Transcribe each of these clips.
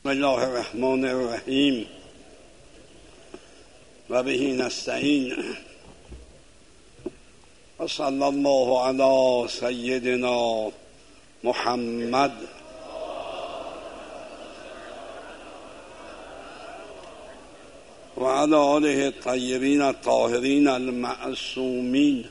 بسم الله الرحمن الرحیم و به نستعین و صلی الله علی سیدنا محمد و علی آله الطیبین الطاهرین المعصومین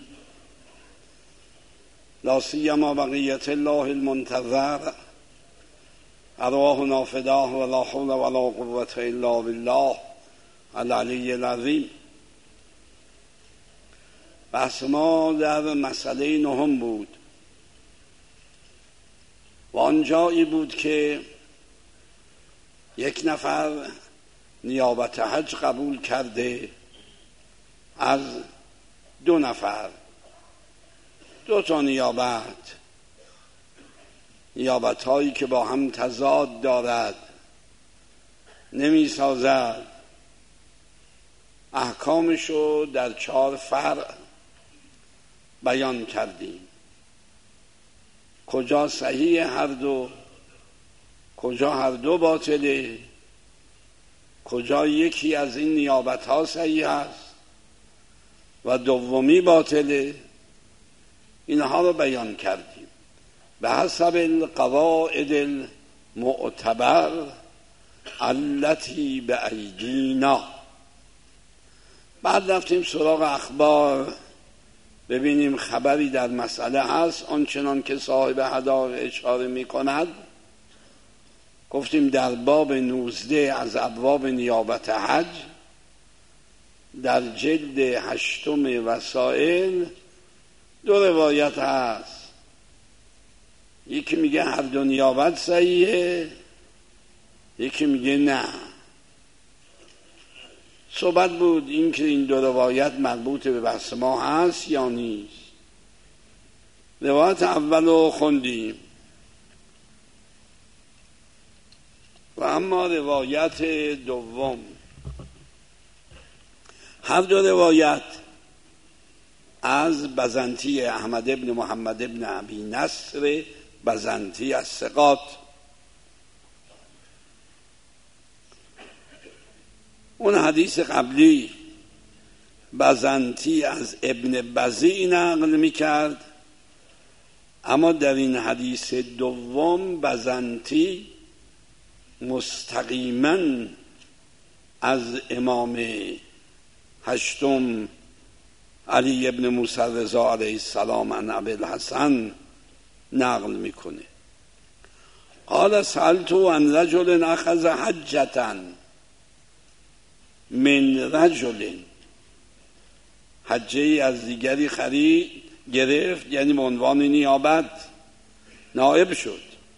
لا سیما بقیة الله المنتظر ارواحنا فداه ولا حول ولا قوة الا بالله العلی العظیم. بحث ما در مسئله نهم بود و آنجایی بود که یک نفر نیابت حج قبول کرده از دو نفر، دو تا نیابت هایی که با هم تضاد دارد، نمی سازد. احکامشو در 4 فرع بیان کردیم. کجا صحیح هر دو، کجا هر دو باطله، کجا یکی از این نیابت ها صحیح است و دومی باطله. اینها رو بیان کردیم به حسب القواعد المعتبر التي بأیدینا. بعد رفتیم سراغ اخبار ببینیم خبری در مسئله هست آنچنان که صاحب هدایا اشاره می کند. گفتیم در باب 19 از ابواب نیابت حج در جلد 8 وسائل 2 روایت هست. یکی میگه هر دو نیابت صحیحه، یکی میگه نه. صحبت بود این که این 2 روایت مربوط به بحث ما هست یا نیست. روایت اول رو خوندیم و اما روایت دوم، هر 2 روایت از بزنتی احمد ابن محمد ابن ابی نصر بزنتی از ثقات. اون حدیث قبلی بزنتی از ابن بزی نقل میکرد، اما در این حدیث دوم بزنتی مستقیما از امام 8 علی ابن موسی رضا علیه السلام عن ابی الحسن نقل میکنه. قال سألت عن رجل اخذ حجة من رجل، حجه از دیگری گرفت، یعنی به عنوان نیابت نائب شد.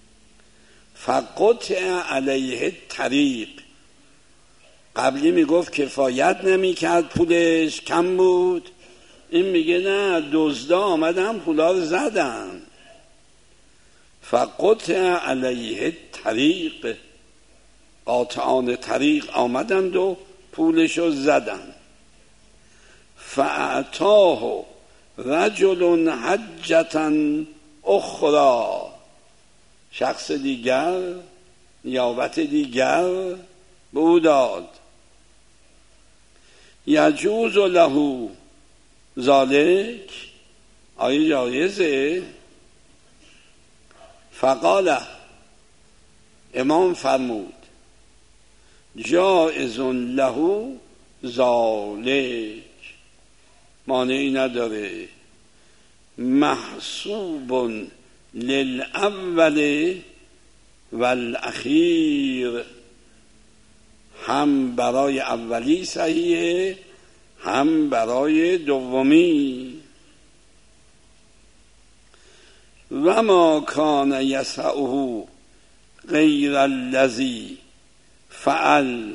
فقطع علیه الطریق، قبلی میگفت کفایت نمیکرد، پولش کم بود. این میگه نه، دزدا آمدن پولا رو زدن. فقطع علیه الطریق، قاطعان طریق آمدند و پولشو زدن. فاعطاه رجل حجة اخرى، شخص دیگر نیابت دیگر به او داد. یجوز له ذالک، آیا جایزه؟ فقال، امام فرمود جائز له ذالک، مانعی نداره، محسوب للاول والاخیر، هم برای اولی صحیحه هم برای دومی. و ما کان یسعه غیر الذی فعل،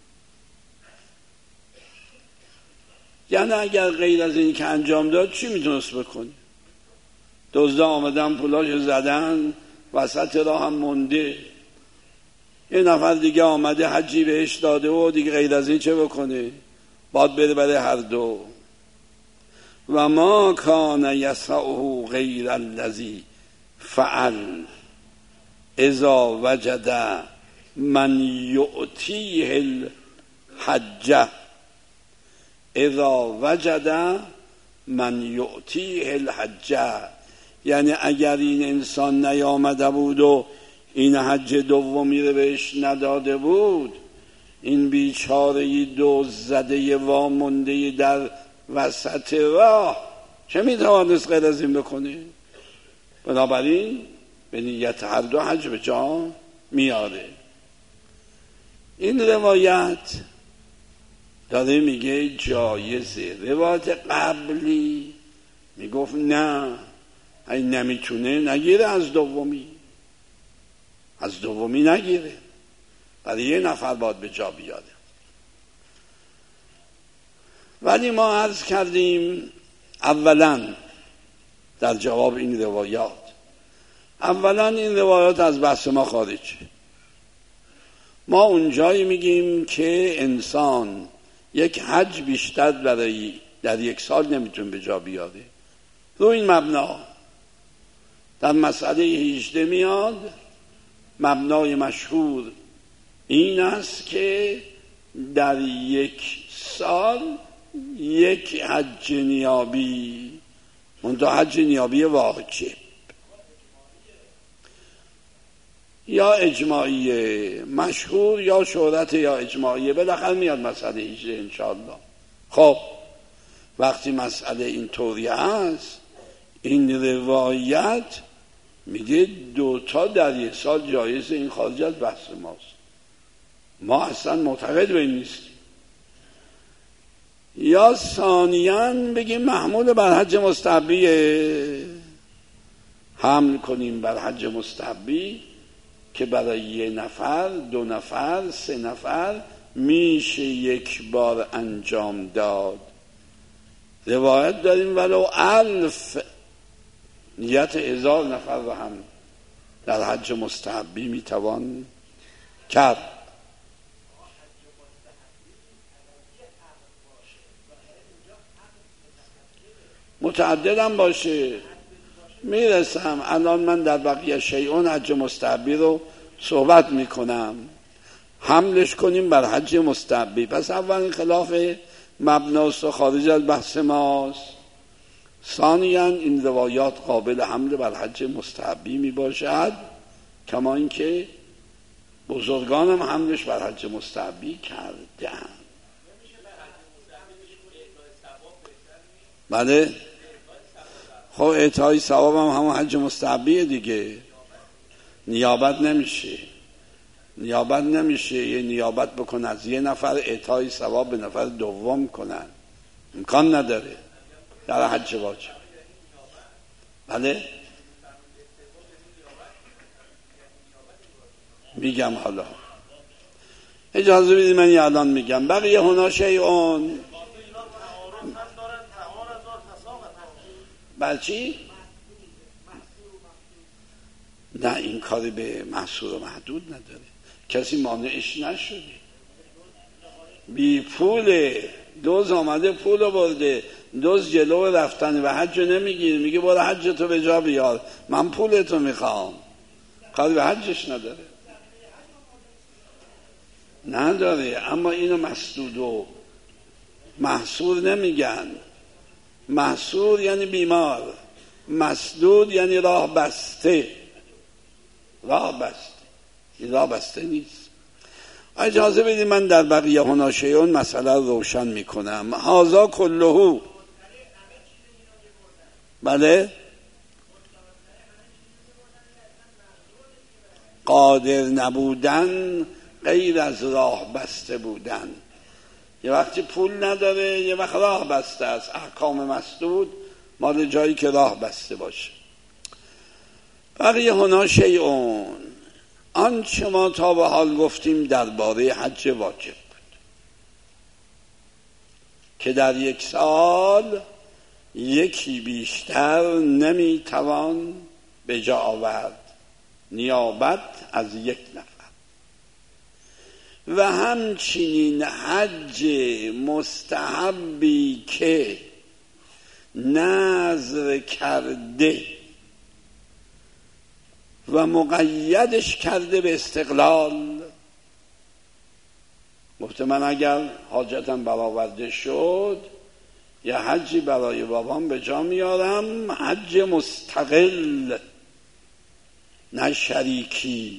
یعنی اگر غیر از این که انجام داد چی میتونست بکنه؟ دزدا آمدن پولاشو زدن، وسط راه هم مونده. یه نفر دیگه آمده حجی بهش داده و دیگه غیر از این چه بکنه؟ باید بره برای هر دو. و ما کان یسعه غیر الذی فعل اذا وجد من یعطیه الحج اذا وجد من یعطیه الحج. یعنی اگر این انسان نیامده بود و این حج دومی رو بهش نداده بود، این بیچاره دزد زده وامونده در وسط راه چه میتوانست غیر از این بکنه؟ بنابراین به نیت هر دو حج به جا میاره. این روایت داره میگه جایزه. روایت قبلی میگفت نه، این نمیتونه نگیره، از دومی نگیره، برای یه نفر باید به جا بیاره. ولی ما عرض کردیم اولا در جواب این روایات، اولا این روایات از بحث ما خارجه. ما اونجایی میگیم که انسان یک حج بیشتر برای در یک سال نمیتونه به جا بیاره. رو این مبنا در مسئله 18 میاد، مبنای مشهور این است که در یک سال یک حج نیابی، منتها حج نیابی واجب یا اجماعیه، مشهور یا شهرت یا اجماعیه، بالاخره میاد مسئله 18 انشاءالله. خب وقتی مسئله این طوری است، این روایت میگه 2 در یک سال جایزه، این خارج از بحث ماست. ما اصلا معتقد به این نیستیم. یا ثانیاً بگیم محمول بر حج مستحبیه، حمل کنیم بر حج مستحبی که برای 1 نفر، 2 نفر، 3 نفر میشه یک بار انجام داد. روایت داریم ولو 1000 نیت 1000 نفر رو هم در حج مستحبی میتوان کرد. متعددم باشه، میرسم. الان من در بقیه شیعون حج مستحبی رو صحبت میکنم، حملش کنیم بر حج مستحبی. پس اول خلاف مبناست و خارج از بحث ماست. ثانیاً این روایات قابل حمل بر حج مستحبی میباشد، کما اینکه بزرگانم حملش بر حج مستحبی کردن. بله، خب اعطای ثواب هم همون حج مستحبیه دیگه. نیابت نمیشه یه نیابت بکن از 1 نفر، اعطای ثواب به نفر دوم کنن، امکان نداره در حج واجب. بله میگم، حالا اجازه بدید من الان میگم. بقیه هنا شیعون. بچی؟ نه، این کاری به محصور و محدود نداره، کسی مانعش نشده. بی پول دوز آمده، پول رو برده، دوز جلو رفتن و حج رو نمیگیر، میگه برو حج تو به جا بیار، من پولتو میخوام، کاری به حجش نداره. اما اینو مسدود و محصور نمیگن. محصور یعنی بیمار، مسدود یعنی راه بسته. این راه بسته نیست. اجازه بدید من در بقیه هنا شیعون مسئله رو روشن میکنم. هذا کلهو، بله، قادر نبودن غیر از راه بسته بودن. یه وقتی پول نداره، یه وقت راه بسته است. احکام مسدود مال جایی که راه بسته باشه. بقیه هنا شیعون، آنچه ما تا به حال گفتیم درباره حج واجب بود که در یک سال یکی بیشتر نمیتوان به جا آورد، نیابت از 1 نفر. و همچنین حج مستحبی که نذر کرده و مقیدش کرده به استقلال، گفته من اگر حاجتم برآورده شد یه حجی برای بابام به جا میارم، حج مستقل نه شریکی.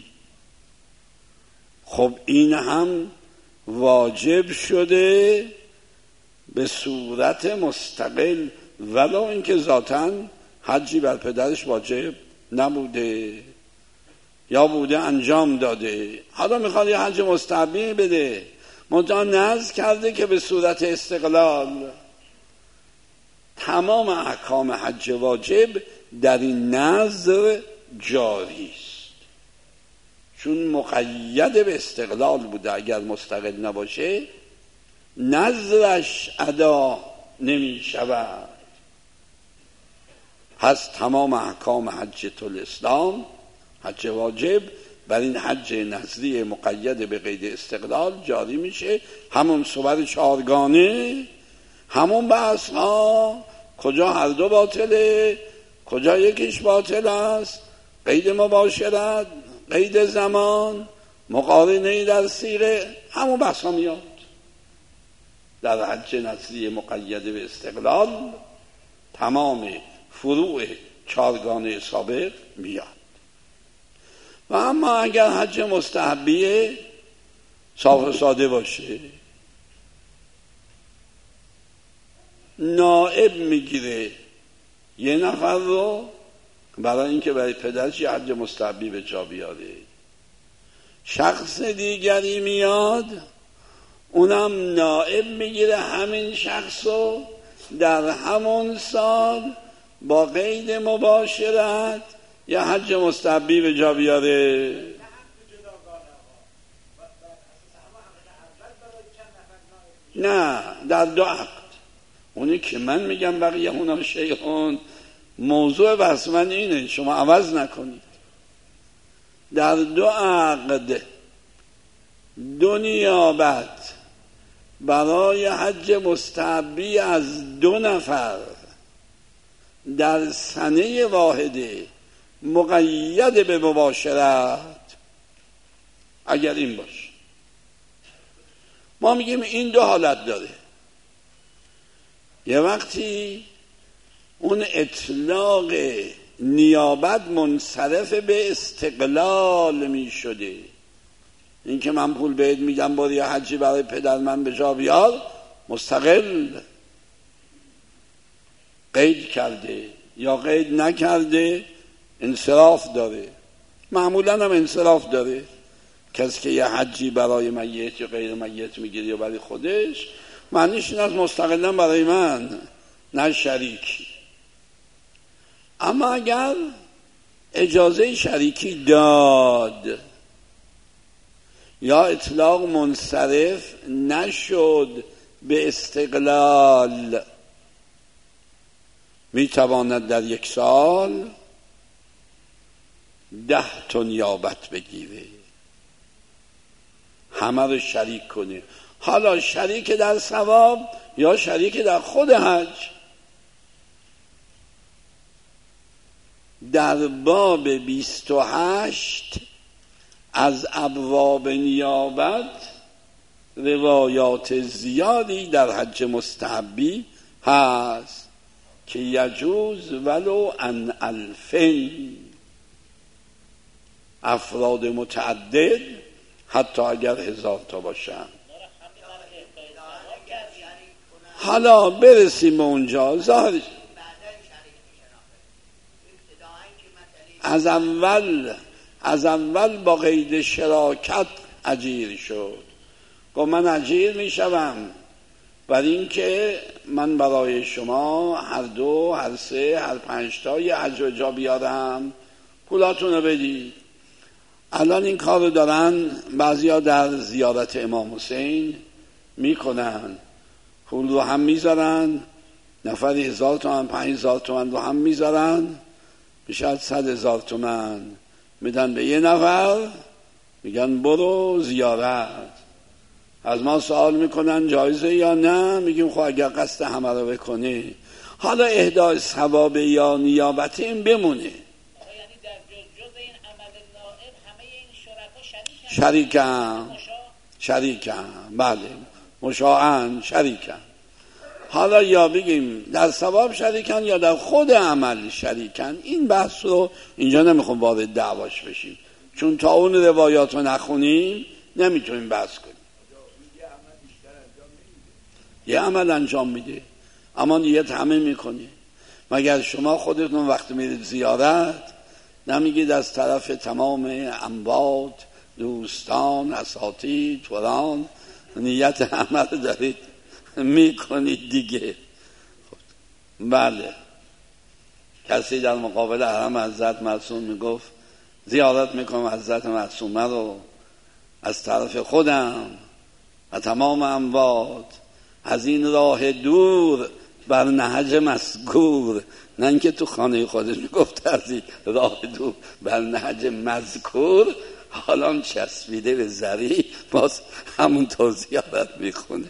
خب این هم واجب شده به صورت مستقل، ولو اینکه ذاتاً حجی بر پدرش واجب نبوده یا بوده انجام داده، حالا میخواد یه حج مستحبی بده، منتها نذر کرده که به صورت استقلال. تمام احکام حج واجب در این نذر جاری است، چون مقید به استقلال بوده. اگر مستقل نباشه نذرش ادا نمی شود. پس تمام احکام حجة الاسلام، حج واجب، بر این حج نذری مقید به قید استقلال جاری میشه. همون صور چارگانه، همون بحث ها، کجا هر دو باطله، کجا یکیش باطل است، قید مباشرت، قید زمان، مقارنه در سیره، همون بحث ها میاد در حج نذری مقید به استقلال. تمام فروع چارگانه سابق میاد. و اما اگر حج مستحبیه صاف و ساده باشه، نائب میگیره یه نفر رو برای اینکه برای پدرش یه حج مستحبی به جا بیاره، شخص دیگری میاد اونم نائب میگیره همین شخص رو در همون سال با قید مباشرت یه حج مستحبی به جا بیاره. نه، در دو عقد. اونی که من میگم بقیه اونا شیخون، موضوع بحث من اینه، شما عوض نکنید. در دو عقد دو نیابت برای حج مستحبی از دو نفر در سنه واحده مقید به مباشرت، اگر این باشه، ما میگیم این دو حالت داره. یه وقتی اون اطلاق نیابت منصرف به استقلال می شده، این که من پول بهت میدم برای یه حجی برای پدر من به جا بیار، مستقل قید کرده یا قید نکرده انصراف داره. معمولا هم انصراف داره. کسی که یه حجی برای میت یا غیر میت میگیره یا برای خودش، معنیش این از مستقلا برای من، نه شریکی. اما اگر اجازه شریکی داد یا اطلاق منصرف نشد به استقلال، میتواند در یک سال 10 تا نیابت بگیره، همه رو شریک کنه. حالا شریک در ثواب یا شریک در خود حج. در باب 28 از ابواب نیابت روایات زیادی در حج مستحبی هست که یجوز ولو ان 2000، افراد متعدد حتی اگر 1000 تا باشن. حالا برسیم به اونجا. ظاهرش از اول با قید شراکت اجیر شد. گفت من اجیر میشم برای این که من برای شما هر 2 هر 3 هر 5 تا یه حج به جا بیارم، پولاتون رو بدید. الان این کار رو دارن بعضیا در زیارت امام حسین میکنن، پول رو هم میذارن، نفر 1000 تومن 5000 تومن رو هم میذارن، میشه 100,000 تومن میدن به یه نفر، میگن برو زیارت. از ما سوال میکنن جایزه یا نه، میگیم خب اگر قصد همه رو بکنه. حالا اهدای ثواب یا نیابت این بمونه. یعنی در جز این عمل نائب همه این شرکا شریکن. شریکن، بله مشاعن شریکن. حالا یا بگیم در ثواب شریکن یا در خود عمل شریکن، این بحث رو اینجا نمیخوام وارد دعواش بشیم، چون تا اون روایات رو نخونیم نمیتونیم بحث کنیم. یه عمل انجام میده اما نیت همه میکنه. مگر شما خودتون وقتی میرید زیارت نمیگید از طرف تمام اموات، دوستان، اساتید، فلان نیت عمل دارید میکنید دیگه؟ بله. کسی در مقابل حرم حضرت معصوم میگفت زیارت میکنم حضرت معصومه رو از طرف خودم و تمام اموات از این راه دور بر نهج مذکور، نه اینکه تو خانه خودش میگفت از این راه دور بر نهج مذکور، حالا چسبیده به زری باز همونطور زیارت میخونه.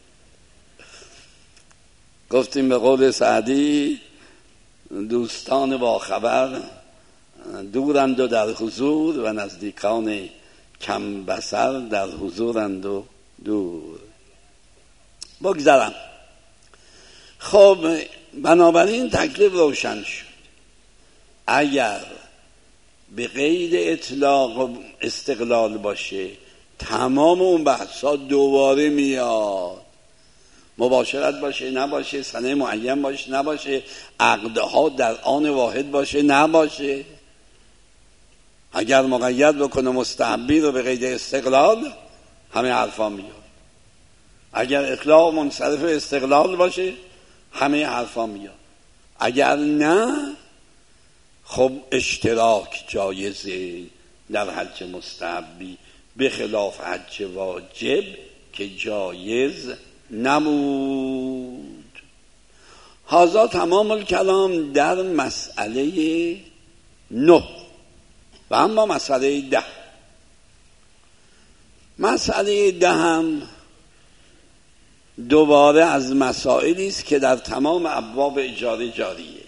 گفتیم به قول سعدی دوستان با خبر دورند و در حضور و نزدیکان کم بصر در حضورند و دور. بگذارم. خب بنابراین تکلیف روشن شد. اگر به قید اطلاق و استقلال باشه تمام اون بحثا دوباره میاد. مباشرت باشه نباشه، سنه معین باشه نباشه، عقدها در آن واحد باشه نباشه، اگر مقید بکنه مستحبی رو به قید استقلال همه حرفا میاد، اگر اطلاق منصرف استقلال باشه همه حرفا میاد، اگر نه خب اشتراک جایزه در حج مستحبی به خلاف حج واجب که جایز نمود. هذا تمام الکلام در مسئله 9. و اما مسئله 10. مسئله 10 هم دوباره از مسائلی است که در تمام ابواب اجاره جاریه.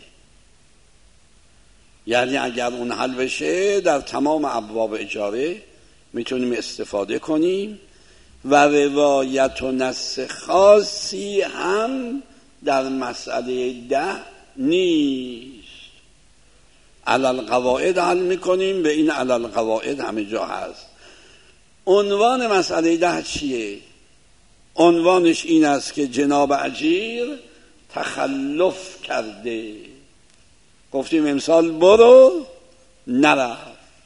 یعنی اگر اون حل بشه در تمام ابواب اجاره میتونیم استفاده کنیم و روایت و نص خاصی هم در مسئله 10 نیست. علل قواعد حل میکنیم، به این علل قواعد همه جا هست. عنوان مسئله 10 چیه؟ عنوانش این است که جناب اجیر تخلف کرده. گفتیم امسال برو، نرفت.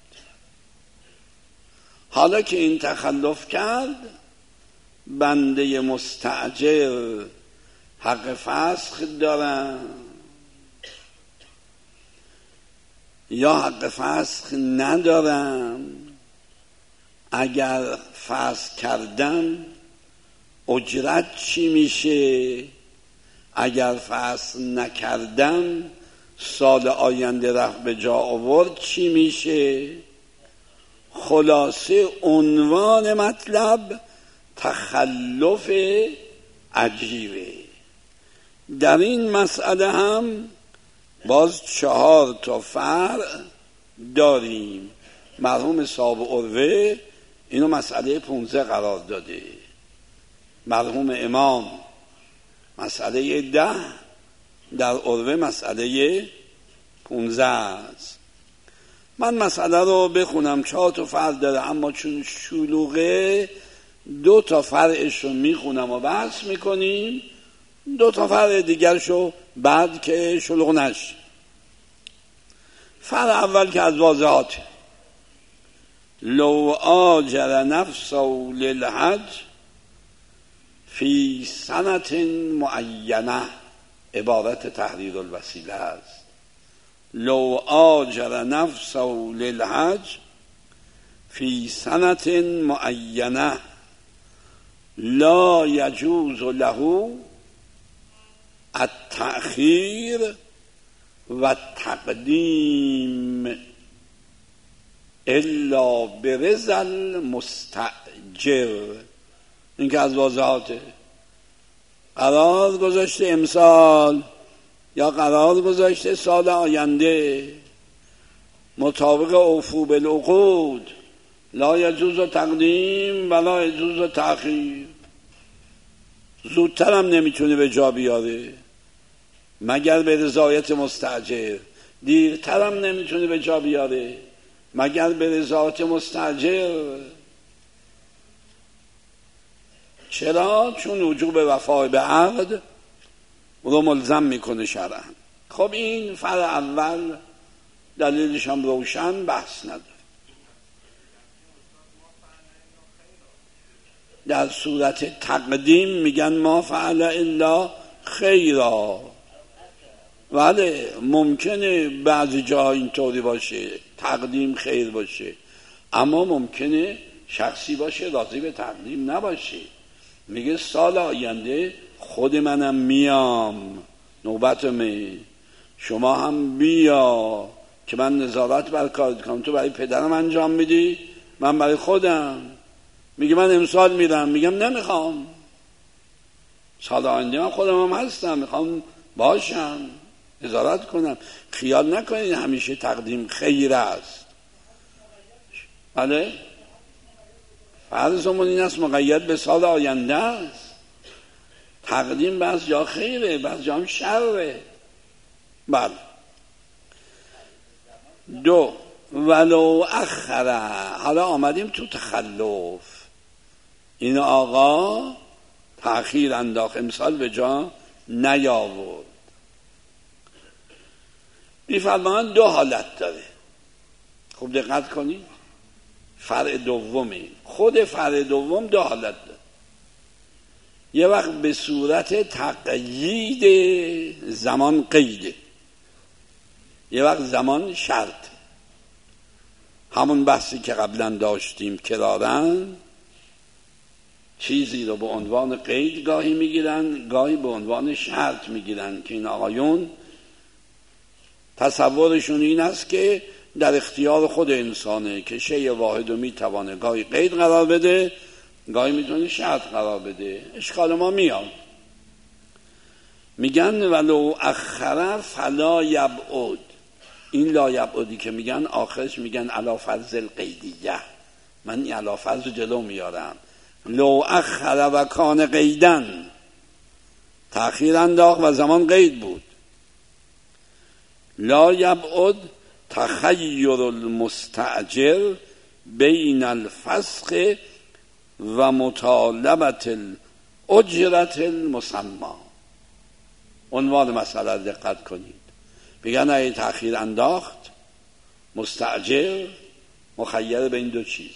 حالا که این تخلف کرد بنده مستأجر حق فسخ دارم یا حق فسخ ندارم؟ اگر فسخ کردم اجرت چی میشه؟ اگر فسخ نکردم سال آینده رفت به جا آورد چی میشه؟ خلاصه عنوان مطلب تخلف اجیره. در این مسئله هم باز 4 تا فرع داریم. مرحوم صاحب عروه اینو مسئله 15 قرار داده، مرحوم امام مسئله 10، در عروه مسئله 15 است. من مسئله رو بخونم. 4 تا فرع داره اما چون شلوغه 2 تا فرعش رو میخونم و بحث میکنیم، 2 تا فرع دیگرشو بعد که شلوغ نشه. فرع اول که از واضحات لو آجر نفسه للحج فی سنت معینه، عبارت تحریر الوسیله است. لو آجر نفسه للحج فی سنت معینه لا یجوز له التأخیر و تقدیم الا برضا المستأجر. این که از واضحاته. قرار گذاشته امسال یا قرار گذاشته سال آینده، مطابق اوفو بالعقود لا یجوز تقدیم ولا یجوز تأخیر. زودتر هم نمیتونه به جا بیاره مگر به رضایت مستأجر، دیرتر هم نمیتونه به جا بیاره مگر به رضایت مستأجر. چرا؟ چون وجوب وفای به عقد رو ملزم میکنه شرعاً. خب این فرع اول دلیلش هم روشن، بحث نداره. در صورت تقدیم میگن ما فعل الا خیرا، ولی ممکنه بعضی جا اینطوری باشه تقدیم خیر باشه، اما ممکنه شخصی باشه راضی به تقدیم نباشه، میگه سال آینده خود منم میام نوبتمه، شما هم بیا که من نظارت بر کارت کنم. تو برای پدرم انجام میدی، من برای خودم. میگه من امسال میرم، میگم نمیخوام، سال آینده من خودم هم هستم، میخوام باشم نظارت کنم. خیال نکنید همیشه تقدیم خیر است. بله فرضمون این است مقید به سال آینده است. تقدیم بعض جا خیره بعض جا هم شره. بله. دو ولو اخره، حالا آمدیم تو تخلف. این آقا تأخیر انداخت، امسال به جا نیاورد. میفرمایند دو حالت داره. خوب دقت کنید، فرع دومه. خود فرع دوم دو حالت داره. یه وقت به صورت تقیید زمان قیده، یه وقت زمان شرط. همون بحثی که قبلا داشتیم کرارن چیزی رو به عنوان قید گاهی میگیرن گاهی به عنوان شرط میگیرن که این آقایون تصورشون این است که در اختیار خود انسانه که شیء واحد رو میتوانه گاهی قید قرار بده گاهی میتونه شرط قرار بده. اشکال ما میاد. میگن ولو اخره فلا یبعد. این لا یبعدی که میگن آخرش میگن علی فرض القیدیه. من این علی فرض جلو میارم. لو اخره و کان قیدن، تأخیر انداخت و زمان قید بود. لا یبعد تخیر المستأجر بین الفسخ و مطالبت الاجرت المسمى. عنوان مسئله دقت کنید. بگن اگه تأخیر انداخت مستأجر مخیر به این دو چیز،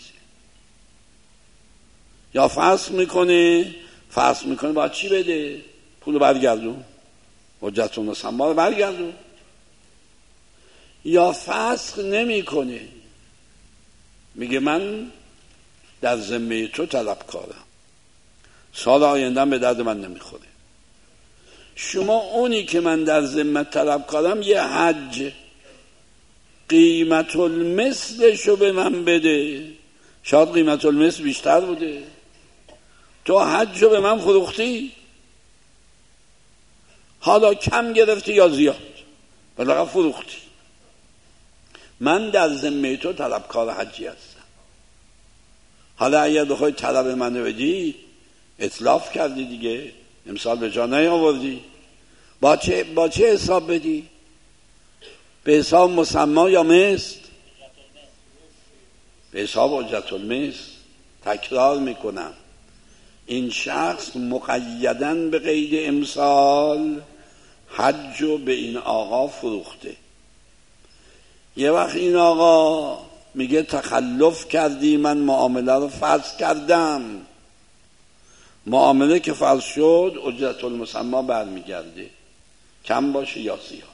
یا فسخ میکنه باید چی بده؟ پولو برگردون، اجرت المسمى رو برگردون. یا فسخ نمیکنه، میگه من در ذمه تو طلبکارم، سال آیندهم به درد من نمیخوره. شما اونی که من در ذمه طلبکارم یه حج قیمت المثلشو به من بده. شاید قیمت المثل بیشتر بوده، تو حجو به من فروختی، حالا کم گرفتی یا زیاد بلکه فروختی. من در ذمه تو طلبکار حجی هستم. حالا اگر بخوای طلب منو بدی اتلاف کردی دیگه، امسال به جا نیاوردی. با چه حساب بدی؟ به حساب مسمى یا مثل؟ به حساب اجرت المثل. تکرار میکنم، این شخص مقیداً به قید امسال حجو به این آقا فروخته. یه وقت این آقا میگه تخلف کردی، من معامله رو فسخ کردم. معامله که فسخ شد اجرت المسمى برمیگرده، کم باشه یا زیاد.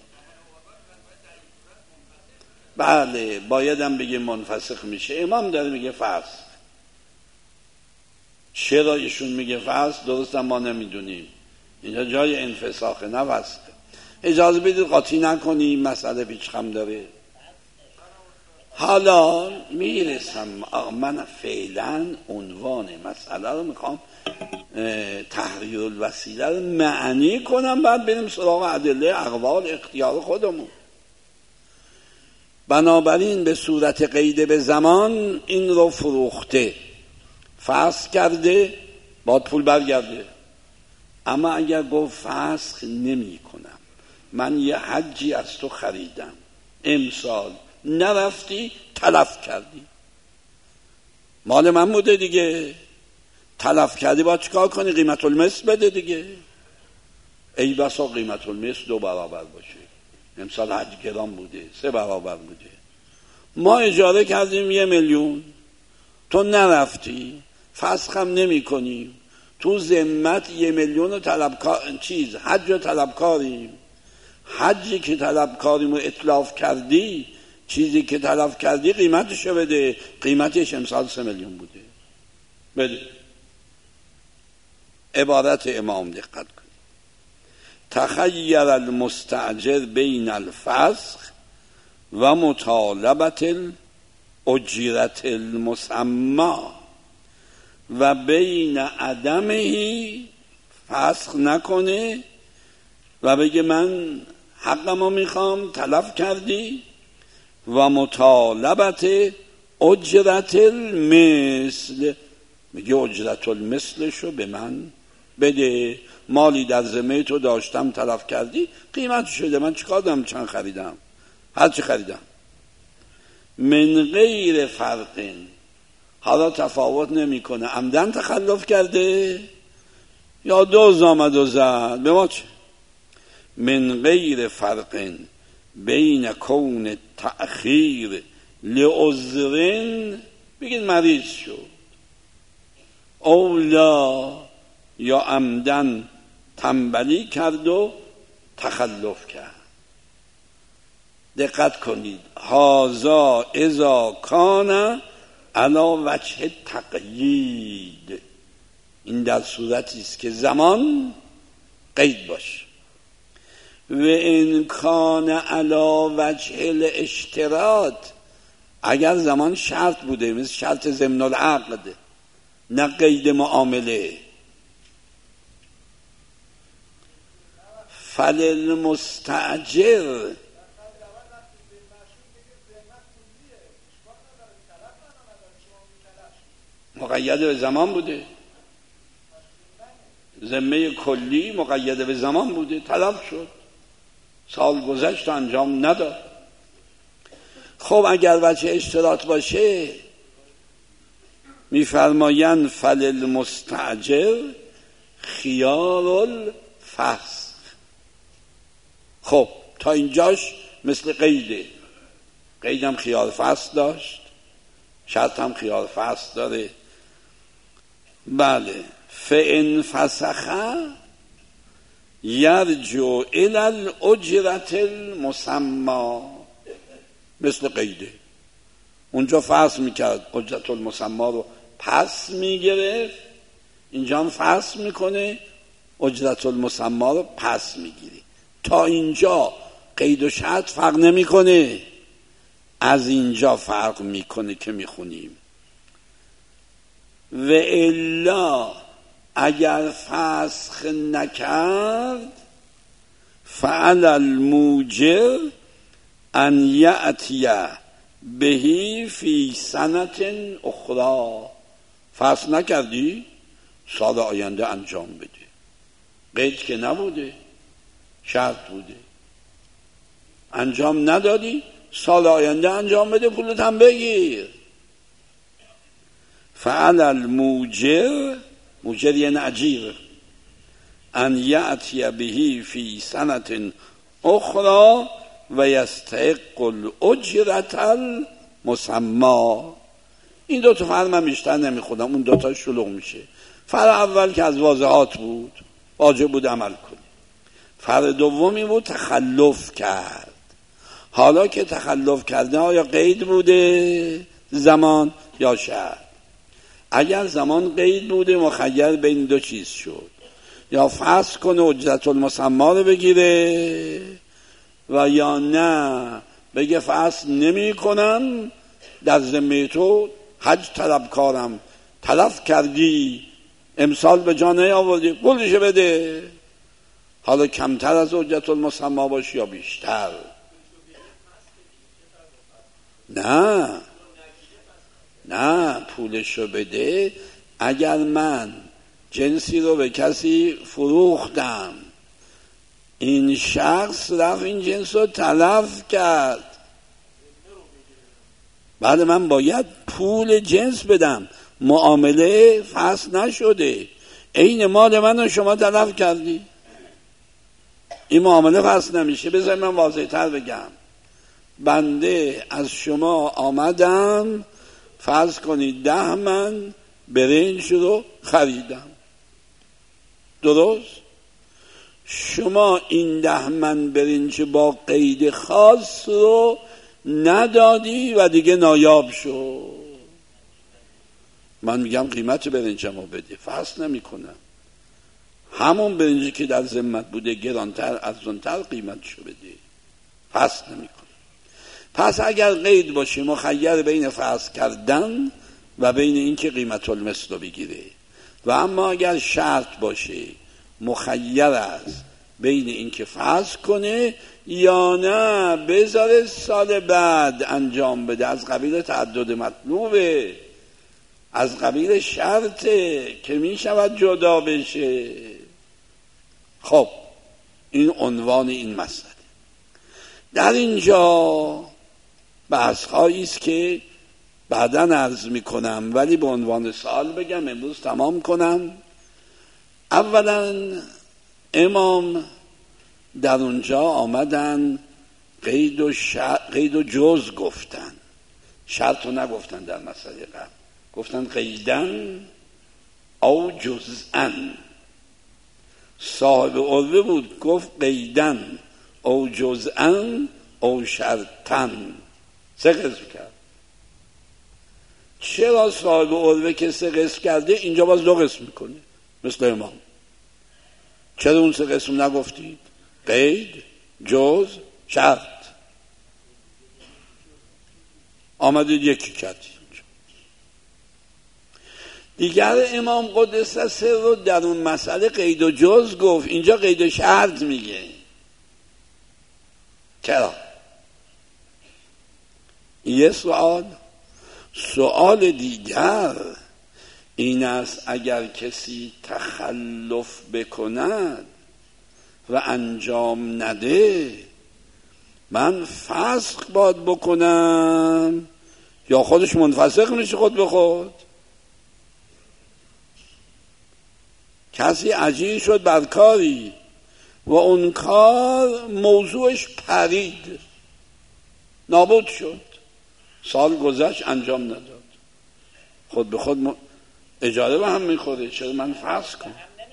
بله بایدم بگه منفسخ میشه. امام داره میگه فسخ. چرا ایشون میگه فسخ؟ درست ما نمیدونیم. اینجا جای انفساخه نه فسخ. اجازه بدید قاطی نکنیم، مسئله پیچ-خم داره. حالا میرسم، من فعلا عنوان مسئله رو میخوام تحریر الوسیله رو معنی کنم، بعد بریم سراغ ادله اقوال اختیار خودمون. بنابراین به صورت قید به زمان این رو فروخته، فسخ کرده، باید پول برگرده. اما اگر گفت فسخ نمی کنم، من یه حجی از تو خریدم، امسال نرفتی، تلف کردی، مال من بوده دیگه، تلف کردی، باید چیکار کنی؟ قیمت المثل بده دیگه. ای بسا قیمت المثل 2 برابر باشه، امسال حج گران بوده، 3 برابر بوده. ما اجاره کردیم 1 میلیون، تو نرفتی، فسخم نمی کنیم، تو ذمت 1 میلیون حج رو طلبکاریم، حجی که طلبکاریم و اتلاف کردی، چیزی که طلب کردی قیمتشو بده، قیمتش امسال 3 میلیون بوده، بده. عبارت امام دقت کنید: تخیر المستأجر بین الفسخ و مطالبت الاجرت المسمى و بین عدمه، فسخ نکنه و بگه من حقمو میخوام، تلف کردی، و مطالبت اجرت المثل، میگه اجرت المثلشو به من بده، مالی در ذمه تو داشتم، تلف کردی، قیمت شده، من چیکار دارم؟ چند خریدم، هر چی خریدم. من غیر فرق، حالا تفاوت نمیکنه عمدن تخلف کرده یا دوز آمد و زد، به ما چه؟ من غیر فرق بین کون تأخیر لعذرن، بگید مریض شد، اولا یا عمدن تنبلی کرد و تخلف کرد. دقت کنید: هذا اذا کان علی وجه تقیید، این در صورتی است که زمان قید باشه. و ان کان علی وجه الاشتراط، اگر زمان شرط بوده، مثل شرط ضمن العقد، نه قید معامله، فللمستأجر، مقید به زمان بوده، ذمه کلی مقید به زمان بوده، تلف شد، سال گذشت انجام نداد. خب اگر وجه اشتراط باشه، میفرمایند فللمستأجر خیار الفسخ. خب تا اینجاش مثل قیده، قیدم خیار فسخ داشت، شرط هم خیار فسخ داره. بله. فإن فسخ یرجع الی الاجرت المسمى، مثل قیده، اونجا فسخ میکرد، اجرت المسمى رو پس میگرفت، اینجا هم فسخ میکنه، اجرت المسمى رو پس میگیری. تا اینجا قید و شرط فرق نمیکنه، از اینجا فرق میکنه که میخونیم و الا اگر فسخ نکرد، فعل الموجر ان یأتی بهی فی سنت اخرى، فسخ نکردی، سال آینده انجام بده. قید که نبوده، شرط بوده، انجام ندادی، سال آینده انجام بده، پولت هم بگیر. فعل الموجر، موجر یعنی اجیر، ان یأتی بهی فی سنت اخرى و یستحق الاجرت المسمى. این 2 تا فرق من بیشتر نمیخونم، اون 2 تا شلوغ میشه. فرق اول که از واضحات بود، واجب بود عمل کنی. فرق دومی بود تخلف کرد. حالا که تخلف کرده، آیا قید بوده زمان یا شرط؟ اگر زمان قید بوده، مخیر بین 2 چیز شد، یا فسخ کنه اجرت المسمى رو بگیره، و یا نه بگه فسخ نمی کنم، در ذمه تو حج طلبکارم، تلف کردی، امسال به جا نیاوردی، پولش بده. حالا کمتر از اجرت المسمى باشه یا بیشتر. نه پولشو بده. اگر من جنسی رو به کسی فروختم، این شخص رفت این جنس رو تلف کرد، بعد من باید پول جنس بدم. معامله فسخ نشده، عین مال من رو شما تلف کردی، این معامله فسخ نمیشه. بذار من واضح تر بگم. بنده از شما آمدم، فرض کنید 10 من برنج رو خریدم، درست؟ شما این 10 من برنج با قید خاص رو ندادی و دیگه نایاب شد. من میگم قیمت برنجم رو بده، فصل نمی کنم. همون برنجی که در ذمت بوده گرانتر از اونتر قیمتشو بده، فصل نمی کنم. پس اگر قید باشه مخیر بین فصل کردن و بین این که قیمت المثل رو بگیره، و اما اگر شرط باشه مخیر است بین این که فصل کنه یا نه بذاره سال بعد انجام بده، از قبیل تعدد مطلوبه، از قبیل شرطه که می شود جدا بشه. خب این عنوان این مسئله. در اینجا بحث هایی است که بعداً عرض می کنم، ولی به عنوان سوال بگم امروز تمام کنم. اولا امام در اونجا آمدن قید و جز گفتن، شرط رو نگفتن. در مسئله قبل گفتن قیدن او جزءن. صاحب عروه بود گفت قیدن او جزءن او شرطن، 3 قسم کرد. چرا صاحب عروه که 3 قسم کرده اینجا باز 2 قسم میکنه مثل امام؟ چرا اون 3 قسم نگفتید؟ قید، جز، شرط. آمدید یکی کردید. دیگر امام قدس سره در اون مسئله قید و جز گفت، اینجا قید و شرط میگه. چرا؟ یه سوال دیگر این است اگر کسی تخلف بکند و انجام نده، من فسخ باید بکنم یا خودش منفسخ میشه خود به خود؟ کسی اجیر شد بر کاری و اون کار موضوعش پرید، نابود شد، سال گذشت انجام نداد، خود به خود اجاره به هم میخوره. چرا من فسخ کنم؟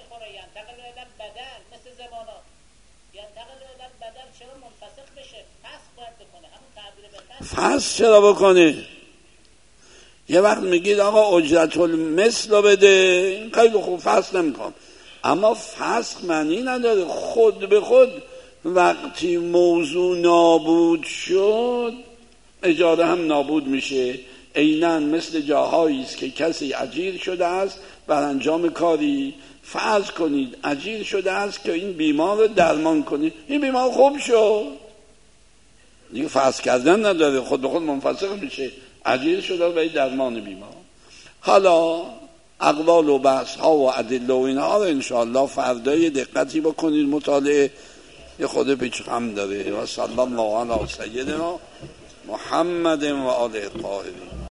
فسخ چرا بکنه؟ یه وقت میگید آقا اجرت المثل رو بده، خیلی خوب فسخ نمیکنم، اما فسخ معنی نداره خود به خود وقتی موضوع نابود شد اجاره هم نابود میشه. عیناً مثل جاهایی است که کسی اجیر شده است بر انجام کاری، فرض کنید اجیر شده است که این بیمار رو درمان کنید، این بیمار خوب شد، دیگه فسخ کردن نداره، خود به خود منفسخ میشه، اجیر شده برای درمان بیمار. حالا اقوال و بحث ها و ادله و اینها رو انشاءالله فردای دقتی بکنید، مطالعه یه خود پیچ خم داره. و صلی الله علی سیدنا محمد و آله الطاهرین.